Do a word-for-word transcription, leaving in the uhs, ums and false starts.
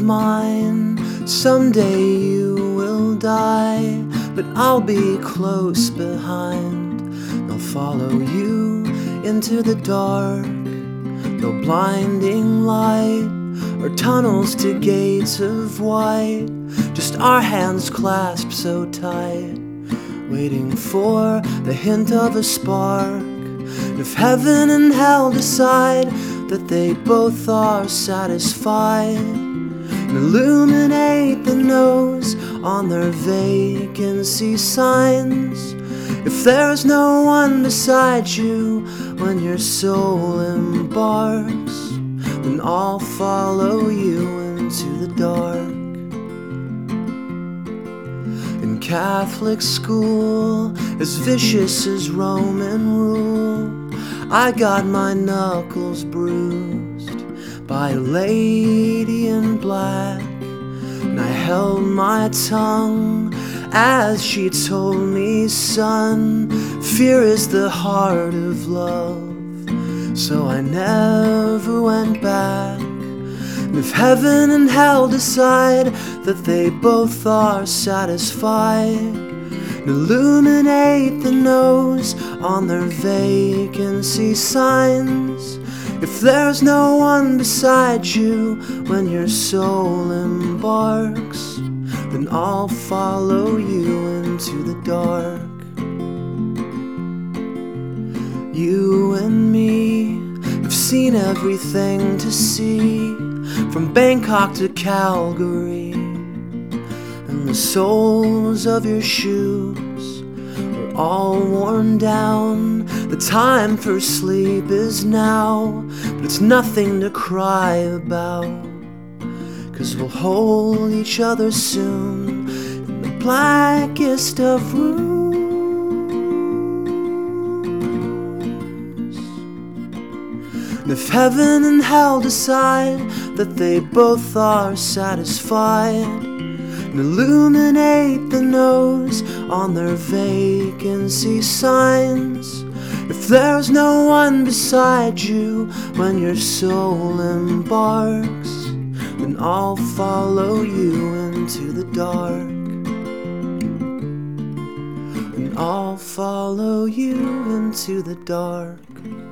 mine. Someday you will die, but I'll be close behind. They'll follow you into the dark, no blinding light or tunnels to gates of white, just our hands clasped so tight, waiting for the hint of a spark. And if heaven and hell decide that they both are satisfied, and illuminate the nose on their vacancy signs, if there's no one beside you when your soul embarks, then I'll follow you into the dark. In Catholic school, as vicious as Roman rule, I got my knuckles bruised by a lady in black, and I held my tongue as she told me, son, fear is the heart of love. So I never went back. And if heaven and hell decide that they both are satisfied, and illuminate the nose on their vacancy signs, if there's no one beside you when your soul embarks, then I'll follow you into the dark. You and me have seen everything to see, from Bangkok to Calgary, and the soles of your shoes are all worn down. The time for sleep is now, but it's nothing to cry about, 'cause we'll hold each other soon in the blackest of rooms. And if heaven and hell decide that they both are satisfied, and illuminate the nose on their vacancy signs, if there's no one beside you when your soul embarks, then I'll follow you into the dark. And I'll follow you into the dark.